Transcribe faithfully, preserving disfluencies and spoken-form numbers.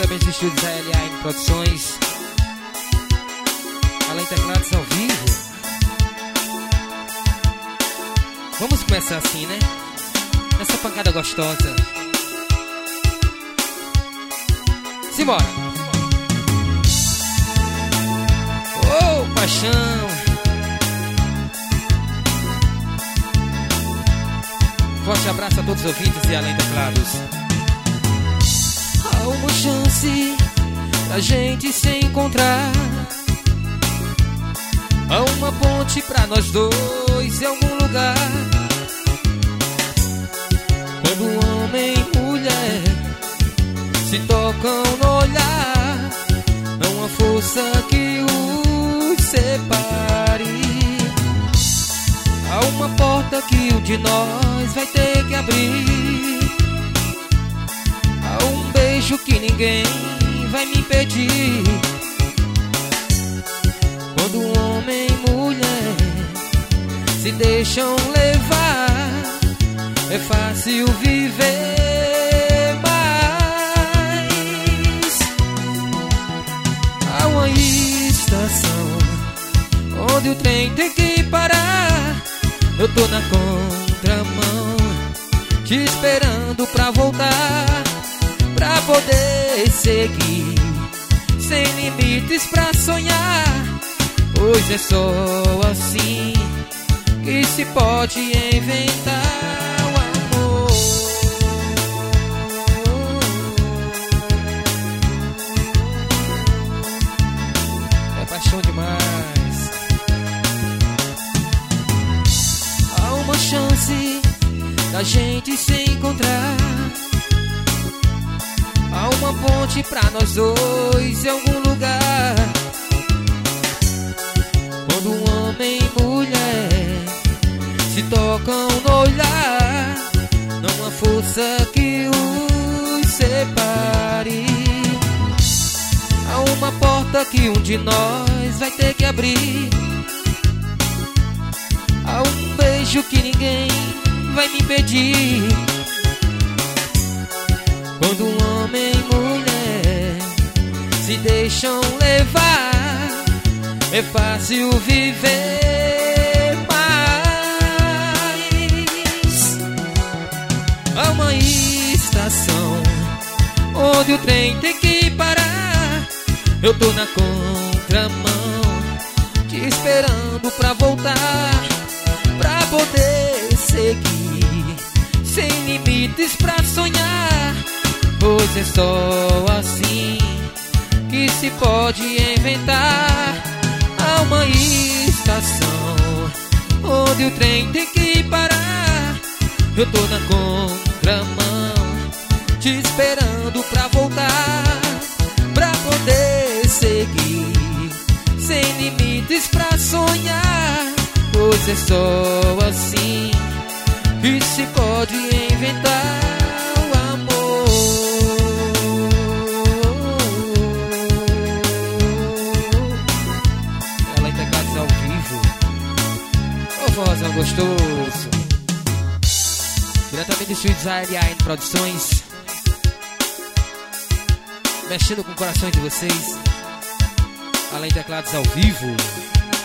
Diretamente do estúdio Israel em Produções. Além teclados ao vivo. Vamos começar assim, né? Essa pancada gostosa. Simbora! Oh, paixão! Forte abraço a todos os ouvintes e além teclados. Há uma chance pra gente se encontrar. Há uma ponte pra nós dois em algum lugar. Quando homem e mulher se tocam no olhar, não há força que os separe. Há uma porta que um de nós vai ter que abrir. Há um beijo que ninguém vai me impedir. Quando homem e mulher se deixam levar, é fácil viver, mas há uma estação onde o trem tem que parar. Eu tô na contramão, te esperando pra voltar, pra poder seguir, sem limites pra sonhar. Pois é só assim que se pode inventar o amor. É paixão demais. Há uma chance da gente se encontrar. Há uma ponte pra nós dois em algum lugar. Quando um homem e mulher se tocam no olhar, não há força que os separe. Há uma porta que um de nós vai ter que abrir. Há um beijo que ninguém vai me impedir. Quando um homem e mulher se deixam levar, é fácil viver, mas há uma estação onde o trem tem que parar. Eu tô na contramão, te esperando pra voltar, pra poder seguir, sem limites pra sonhar. Pois é só assim que se pode inventar. Há uma estação onde o trem tem que parar. Eu tô na contramão, te esperando pra voltar, pra poder seguir, sem limites pra sonhar. Pois é só assim que se pode inventar o amor. Vozão gostoso. Diretamente do estúdio Israel em Produções, mexendo com o coração de vocês, além teclados ao vivo.